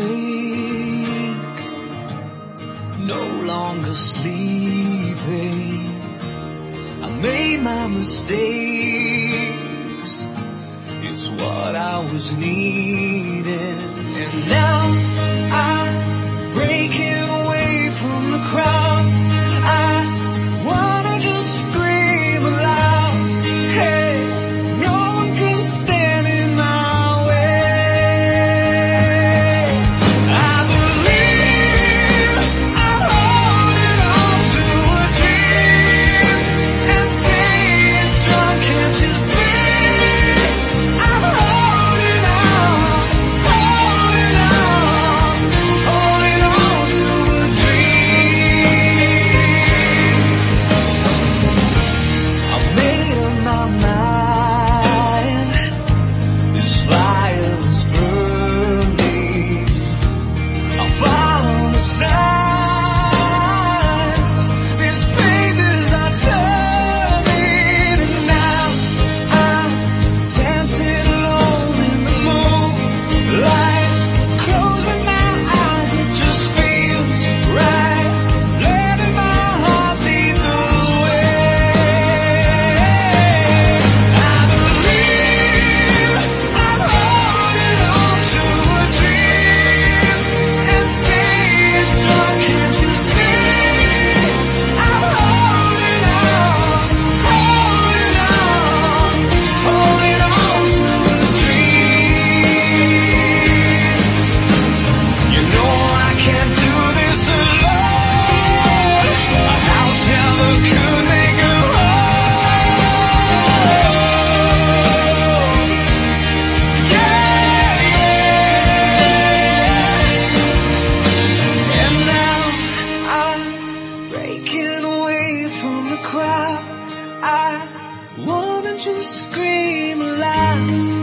awake, no longer sleeping. I made my mistakes, it's what I was needing. And now I'm breaking away from the crowd. I wanna just scream aloud. Hey, no one can stand in my way. I believe I'm holding on to a dream and staying strong. Can't you see? I'm holding on to a dream. I've made up my mind. This fire's burning. I'll follow the signs. These pages are turning, and now I'm dancing alone in the moonlight. Closing my eyes, it just feels right. Letting my heart lead the way. I believe I'm holding on to a dream and staying strong. Can't you see? I'm holding on to a dream. You know I can't do this alone. A house never could make a home. Yeah. And now I'm breaking away from the crowd. I wanna just scream aloud.